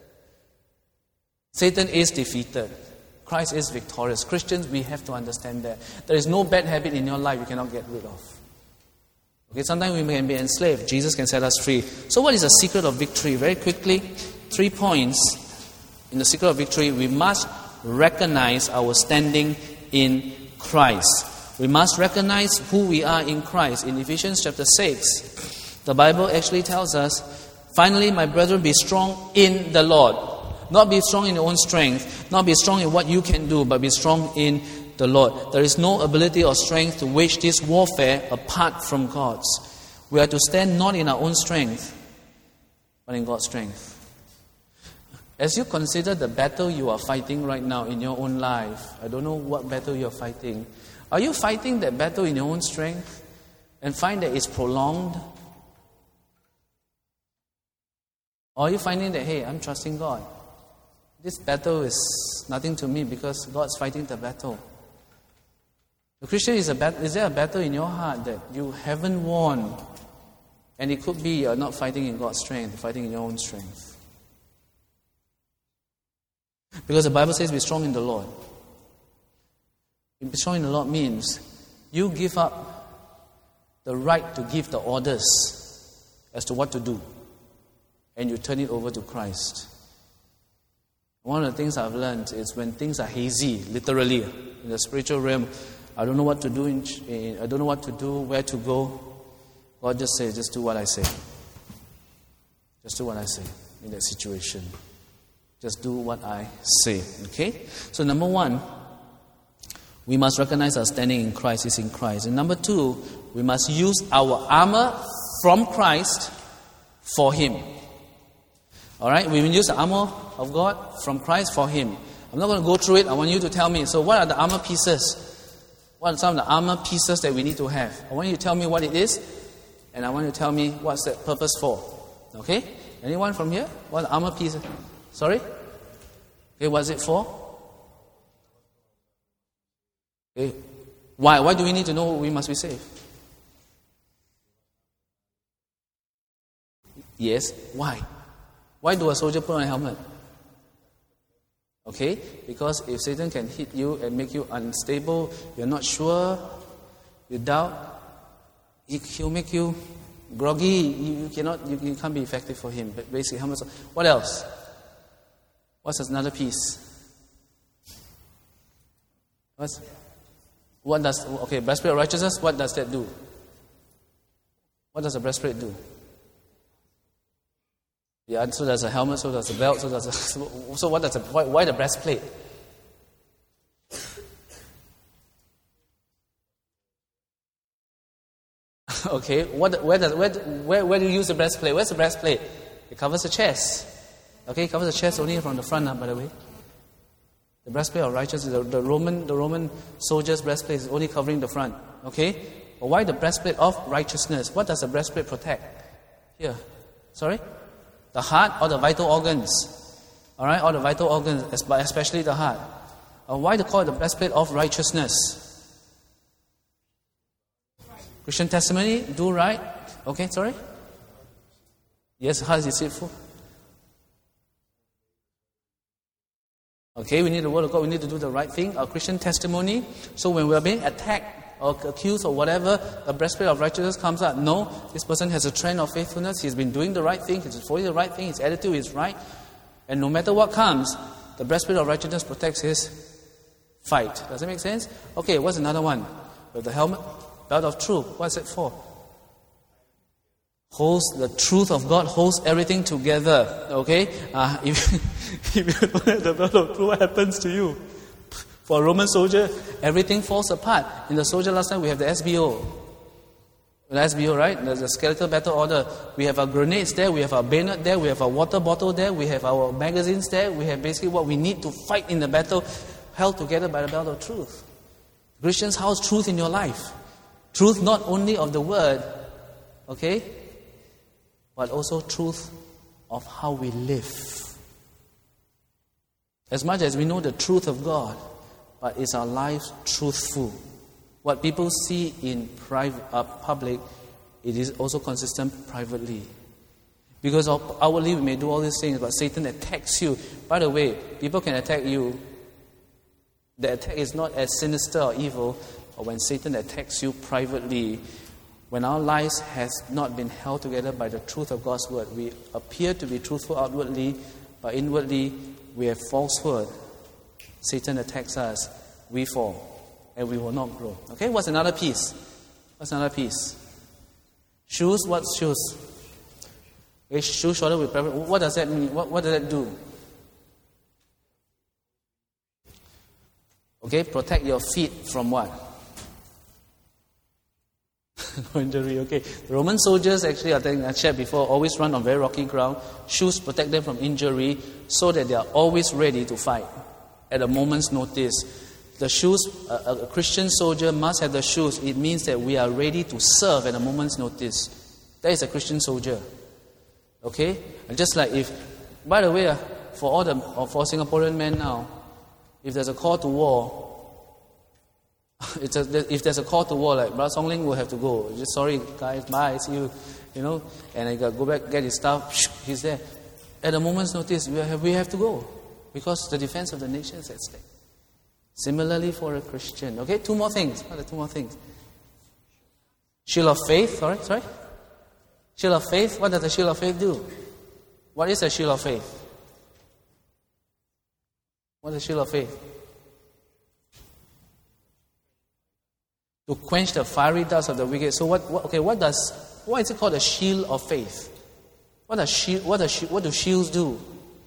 Satan is defeated. Christ is victorious. Christians, we have to understand that. There is no bad habit in your life you cannot get rid of. Okay, sometimes we can be enslaved. Jesus can set us free. So what is the secret of victory? Very quickly, three points. In the secret of victory, we must recognize our standing in Christ. We must recognize who we are in Christ. In Ephesians chapter six, the Bible actually tells us, finally, my brethren, be strong in the Lord. Not be strong in your own strength, not be strong in what you can do, but be strong in the Lord. There is no ability or strength to wage this warfare apart from God's. We are to stand not in our own strength, but in God's strength. As you consider the battle you are fighting right now in your own life, I don't know what battle you are fighting. Are you fighting that battle in your own strength and find that it's prolonged? Or are you finding that, hey, I'm trusting God? This battle is nothing to me because God's fighting the battle. The Christian is a bat- is there a battle in your heart that you haven't won? And it could be you're not fighting in God's strength, you're fighting in your own strength. Because the Bible says be strong in the Lord. Be strong in the Lord means you give up the right to give the orders as to what to do. And you turn it over to Christ. One of the things I've learned is when things are hazy, literally, in the spiritual realm, I don't know what to do, in, in, I don't know what to do, where to go. God just says, just do what I say. Just do what I say in that situation. Just do what I say. Okay? So number one, we must recognize our standing in Christ is in Christ. And number two, we must use our armor from Christ for Him. Alright? We will use the armor of God from Christ for Him. I'm not going to go through it. I want you to tell me. So what are the armor pieces? What are some of the armor pieces that we need to have? I want you to tell me what it is. And I want you to tell me what's that purpose for. Okay? Anyone from here? What are the armor pieces? Sorry? Okay, what's it for? Okay. Why? Why do we need to know we must be saved? Yes. Why? Why do a soldier put on a helmet? Okay? Because if Satan can hit you and make you unstable, you're not sure, you doubt, he'll make you groggy, you, you cannot, you, you can't be effective for him. But basically, helmets. What else? What's another piece? What's, what does, okay, breastplate of righteousness, what does that do? What does a breastplate do? Yeah, so there's a helmet, so there's a belt, so there's a, so what does a, why, why the breastplate? Okay, what, where, does, where, where, where do you use the breastplate? Where's the breastplate? It covers the chest. Okay, it covers the chest only from the front, by the way. The breastplate of righteousness, the, the Roman, the Roman soldier's breastplate is only covering the front. Okay, but why the breastplate of righteousness? What does the breastplate protect? Here, sorry, the heart or the vital organs. All right, all the vital organs, especially the heart. Uh, why they call it the breastplate of righteousness? Christian testimony, do right. Okay, sorry. Yes, how is it deceitful? Okay, we need the word of God. We need to do the right thing. Our Christian testimony. So when we are being attacked or accused or whatever, the breastplate of righteousness comes out. No, this person has a trend of faithfulness. He's been doing the right thing. He's following the right thing. His attitude is right. And no matter what comes, the breastplate of righteousness protects his fight. Does that make sense? Okay, what's another one? With the helmet, belt of truth. What's it for? Holds the truth of God, holds everything together. Okay? Uh, if, if you don't have the belt of truth, what happens to you? For a Roman soldier, everything falls apart. In the soldier last time, we have the S B O. The S B O, right? There's a skeletal battle order. We have our grenades there, we have our bayonet there, we have our water bottle there, we have our magazines there, we have basically what we need to fight in the battle, held together by the belt of truth. Christians, how's truth in your life? Truth not only of the word, okay, but also truth of how we live. As much as we know the truth of God, but is our life truthful? What people see in private, uh, public, it is also consistent privately. Because outwardly we may do all these things, but Satan attacks you. By the way, people can attack you. The attack is not as sinister or evil, but when Satan attacks you privately, when our lives has not been held together by the truth of God's word, we appear to be truthful outwardly, but inwardly we have falsehood. Satan attacks us, we fall. and we will not grow. Okay, what's another piece? What's another piece? Shoes, what's shoes? Okay, shoes shorter with preference. What does that mean? What, what does that do? Okay, protect your feet from what? No injury, okay. The Roman soldiers, actually, I think I shared before, always run on very rocky ground. Shoes protect them from injury so that they are always ready to fight at a moment's notice. The shoes, a, a Christian soldier must have the shoes. It means that we are ready to serve at a moment's notice. That is a Christian soldier. Okay? And just like if, by the way, uh, for all the for Singaporean men now, if there's a call to war, it's a, if there's a call to war, like Brother Song Ling will have to go. Just sorry, guys, bye, see you, you know. And I got to go back, get his stuff. He's there. At a moment's notice, we have, we have to go because the defense of the nation is at stake. Similarly for a Christian. Okay, two more things. What are the two more things? Shield of faith. Sorry, sorry. Shield of faith. What does the shield of faith do? What is a shield of faith? What is a shield of faith? To quench the fiery darts of the wicked. So what, what? Okay, what does? Why is it called a shield of faith? What does shield? What does? What do shields do?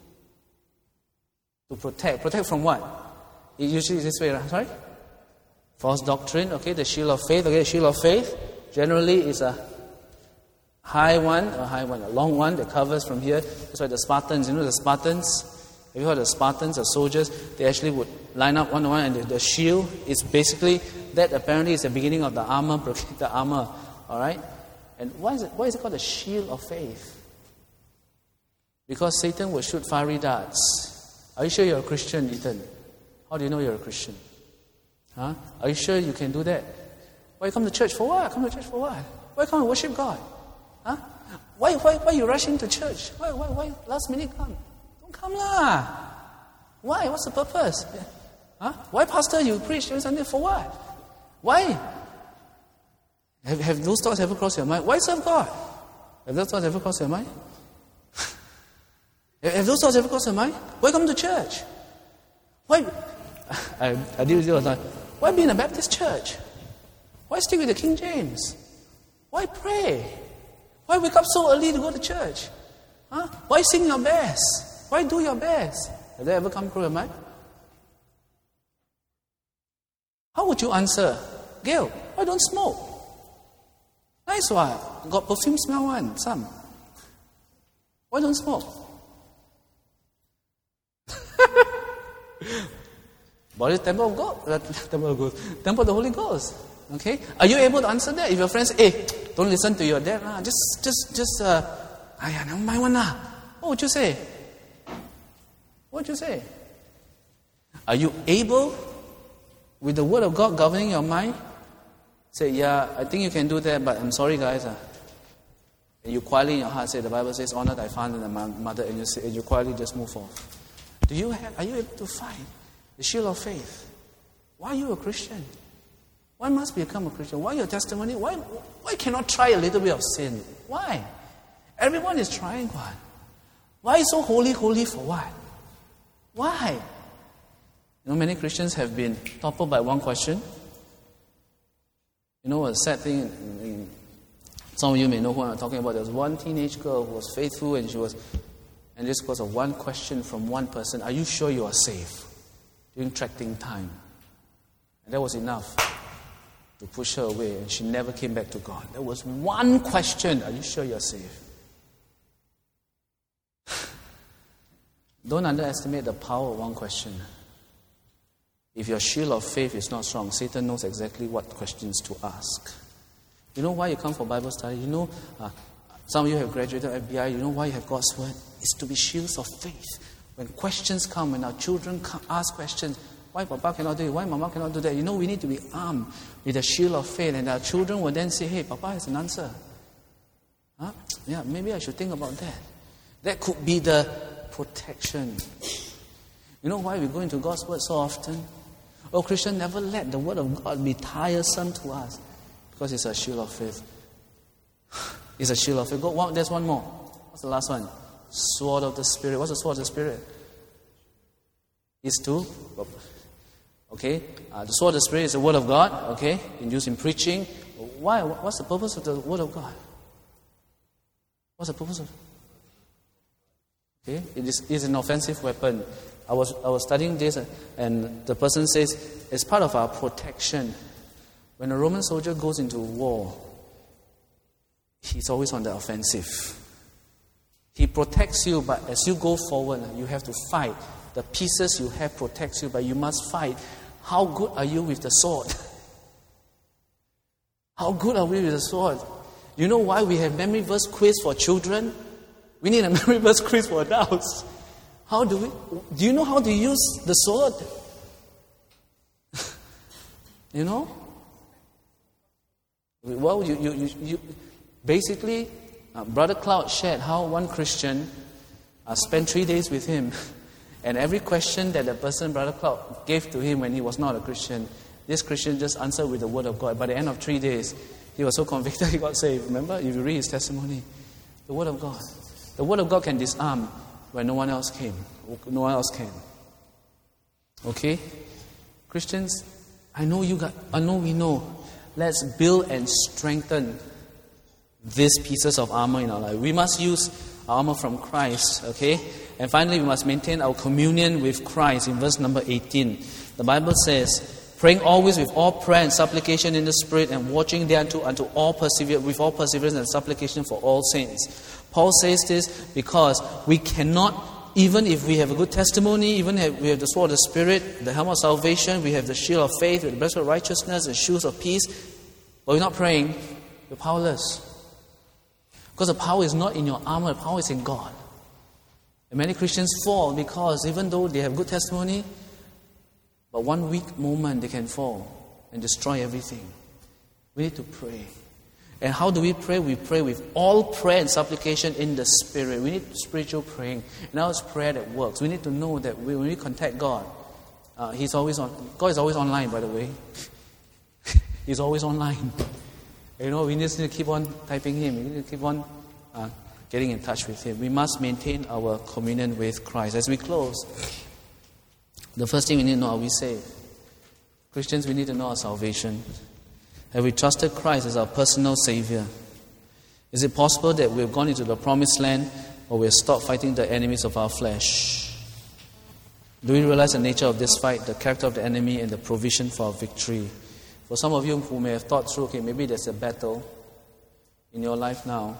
To protect. Protect from what? It usually is this way, right? Sorry? False doctrine. Okay, the shield of faith. Okay, the shield of faith generally is a high one, a high one, a long one that covers from here. That's why the Spartans. You know the Spartans. Have you heard of the Spartans, the soldiers? They actually would line up one to one, and the, the shield is basically that. Apparently, is the beginning of the armor, the armor. All right. And why is it? Why is it called the shield of faith? Because Satan will shoot fiery darts. Are you sure you're a Christian, Ethan? How do you know you're a Christian? Huh? Are you sure you can do that? Why you come to church for what? Come to church for what? Why come and worship God? Huh? Why why why you rushing to church? Why why why last minute come? Don't come lah. Why? What's the purpose? Huh? Why, Pastor, you preach every Sunday for what? Why? Have, have those thoughts ever crossed your mind? Why serve God? Have those thoughts ever crossed your mind? Have those thoughts ever crossed your mind? Why come to church? Why? I, I deal with you all the time. Why be in a Baptist church? Why stick with the King James? Why pray? Why wake up so early to go to church? Huh? Why sing your best? Why do your best? Have they ever come through your mind? How would you answer? Gail, why don't smoke? Nice one. Got perfume smell one, some. Why don't smoke? Body is temple of God, uh, temple of God, temple of the Holy Ghost. Okay, are you able to answer that? If your friends say, "Hey, don't listen to your dad, lah. Just, just, just, uh, ayah, never mind one lah." What would you say? What would you say? Are you able, with the Word of God governing your mind, say, "Yeah, I think you can do that, but I'm sorry, guys." Uh. And you quietly in your heart say, "The Bible says, honor thy father and thy mother," and you say, and you quietly just move off. Do you have? Are you able to find the shield of faith? Why are you a Christian? Why must become a Christian? Why your testimony? Why why cannot try a little bit of sin? Why? Everyone is trying one. Why so holy, holy for what? Why? You know, many Christians have been toppled by one question. You know, a sad thing, in, in, some of you may know who I'm talking about. There was one teenage girl who was faithful, and she was, and just because of one question from one person, "Are you sure you are safe?" During tracting time. And that was enough to push her away, and she never came back to God. There was one question: "Are you sure you're safe?" Don't underestimate the power of one question. If your shield of faith is not strong, Satan knows exactly what questions to ask. You know why you come for Bible study? You know, uh, some of you have graduated F B I. You know why you have God's Word? It's to be shields of faith. When questions come, when our children come, ask questions, why Papa cannot do it? Why Mama cannot do that? You know, we need to be armed with a shield of faith, and our children will then say, "Hey, Papa has an answer. Huh? Yeah, maybe I should think about that." That could be the protection. You know why we go into God's Word so often? Oh, Christian, never let the Word of God be tiresome to us, because it's a shield of faith. It's a shield of faith. Go, one, there's one more. What's the last one? Sword of the Spirit. What's the sword of the Spirit? Is to Okay? Uh, the sword of the Spirit is the Word of God. Okay? In use in preaching. Why? What's the purpose of the Word of God? What's the purpose of it? Okay? It is it's an offensive weapon. I was I was studying this, and the person says it's part of our protection. When a Roman soldier goes into war, he's always on the offensive. He protects you, but as you go forward, you have to fight. The pieces you have protects you, but you must fight. How good are you with the sword? How good are we with the sword? You know why we have memory verse quiz for children? We need a memory verse quiz for adults. How do we? Do you know how to use the sword? You know? Well, you you you, you basically, uh, Brother Cloud shared how one Christian uh, spent three days with him, and every question that the person, Brother Cloud, gave to him when he was not a Christian, this Christian just answered with the Word of God. By the end of three days, he was so convicted he got saved. Remember, if you read his testimony, the Word of God. The Word of God can disarm when no one else came. No one else can. Okay? Christians, I know you got, I know we know. Let's build and strengthen these pieces of armor in our life. We must use armor from Christ, okay? And finally, we must maintain our communion with Christ. In verse number eighteen, the Bible says, praying always with all prayer and supplication in the Spirit, and watching thereunto unto all perseverance, with all perseverance and supplication for all saints. Paul says this because we cannot, even if we have a good testimony, even if we have the sword of the Spirit, the helmet of salvation, we have the shield of faith, with the breastplate of righteousness, the shoes of peace, but we're not praying, we're powerless. Because the power is not in your armor, the power is in God. And many Christians fall because even though they have good testimony, but one weak moment they can fall and destroy everything. We need to pray. And how do we pray? We pray with all prayer and supplication in the Spirit. We need spiritual praying. Now it's prayer that works. We need to know that we, when we contact God, uh, He's always on. God is always online, by the way. He's always online. You know, we just need to keep on typing Him. We need to keep on uh, getting in touch with Him. We must maintain our communion with Christ. As we close, the first thing we need to know, are we saved? Christians, we need to know our salvation. Have we trusted Christ as our personal Savior? Is it possible that we've gone into the promised land, or we've stopped fighting the enemies of our flesh? Do we realize the nature of this fight, the character of the enemy, and the provision for our victory? For some of you who may have thought through, okay, maybe there's a battle in your life now.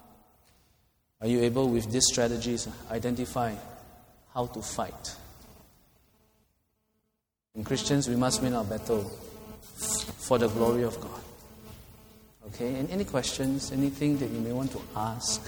Are you able, with these strategies, identify how to fight? And Christians, we must win our battle for the glory of God. Okay, and any questions, anything that you may want to ask?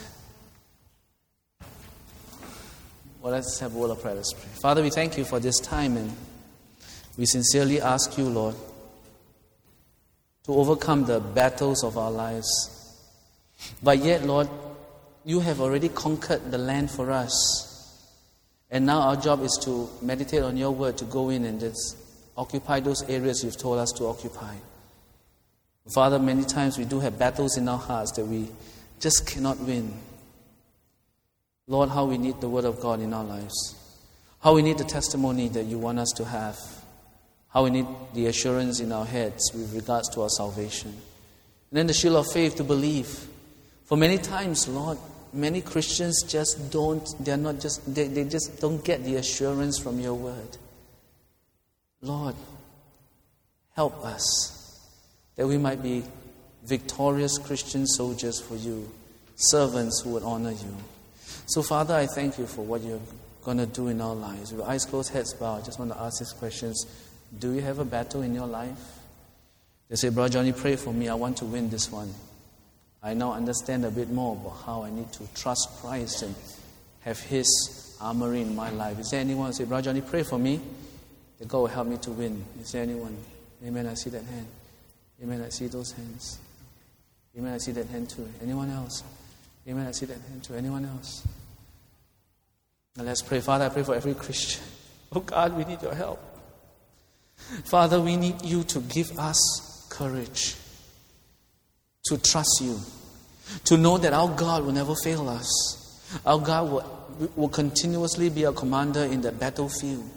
Well, let's have a word of prayer. Let's pray. Father, we thank you for this time, and we sincerely ask you, Lord, to overcome the battles of our lives. But yet, Lord, you have already conquered the land for us. And now our job is to meditate on your word, to go in and just occupy those areas you've told us to occupy. Father, many times we do have battles in our hearts that we just cannot win. Lord, how we need the Word of God in our lives. How we need the testimony that you want us to have. How we need the assurance in our heads with regards to our salvation. And then the shield of faith to believe. For many times, Lord, many Christians just don't, they're not just, they, they just don't get the assurance from your Word. Lord, help us that we might be victorious Christian soldiers for you, servants who would honor you. So, Father, I thank you for what you're going to do in our lives. With eyes closed, heads bowed, I just want to ask these questions. Do you have a battle in your life? They say, Brother Johnny, pray for me. I want to win this one. I now understand a bit more about how I need to trust Christ and have His armory in my life. Is there anyone who say, Brother Johnny, pray for me, that God will help me to win? Is there anyone? Amen, I see that hand. Amen, I see those hands. Amen, I see that hand too. Anyone else? Amen, I see that hand too. Anyone else? Now let's pray. Father, I pray for every Christian. Oh God, we need your help. Father, we need you to give us courage to trust you, to know that our God will never fail us. Our God will, will continuously be our commander in the battlefield.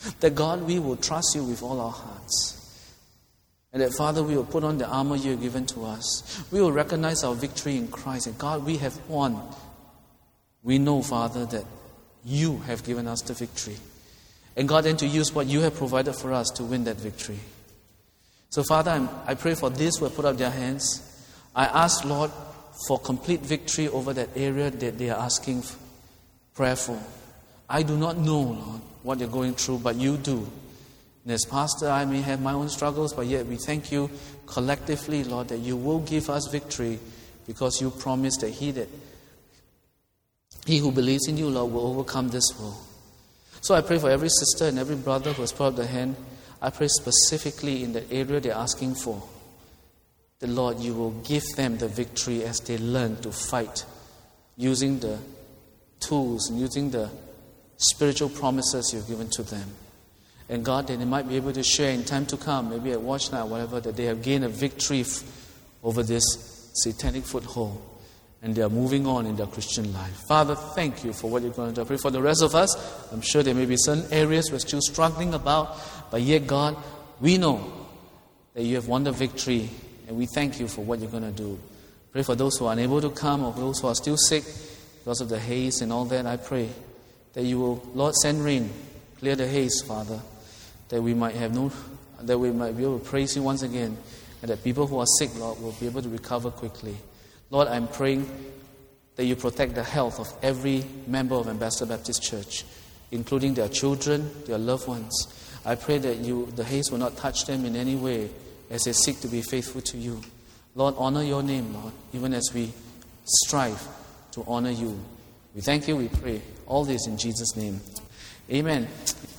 That God, we will trust you with all our hearts. And that, Father, we will put on the armor you have given to us. We will recognize our victory in Christ. And God, we have won. We know, Father, that you have given us the victory. And God, then to use what you have provided for us to win that victory. So, Father, I'm, I pray for these who have put up their hands. I ask, Lord, for complete victory over that area that they are asking prayer for. I do not know, Lord, what they're going through, but you do. And as pastor, I may have my own struggles, but yet we thank you collectively, Lord, that you will give us victory because you promised that he that he who believes in you, Lord, will overcome this world. So I pray for every sister and every brother who has put up their hand. I pray specifically in the area they're asking for. The Lord, you will give them the victory as they learn to fight using the tools and using the spiritual promises you've given to them. And God, that they might be able to share in time to come, maybe at watch night or whatever, that they have gained a victory f- over this satanic foothold. And they are moving on in their Christian life. Father, thank you for what you're going to do. I pray for the rest of us. I'm sure there may be certain areas we're still struggling about. But yet, God, we know that you have won the victory. And we thank you for what you're going to do. Pray for those who are unable to come or those who are still sick because of the haze and all that. I pray that you will, Lord, send rain. Clear the haze, Father. That we might have no, that we might be able to praise you once again. And that people who are sick, Lord, will be able to recover quickly. Lord, I'm praying that you protect the health of every member of Ambassador Baptist Church, including their children, their loved ones. I pray that you, the haze will not touch them in any way as they seek to be faithful to you. Lord, honor your name, Lord, even as we strive to honor you. We thank you, we pray. All this in Jesus' name. Amen.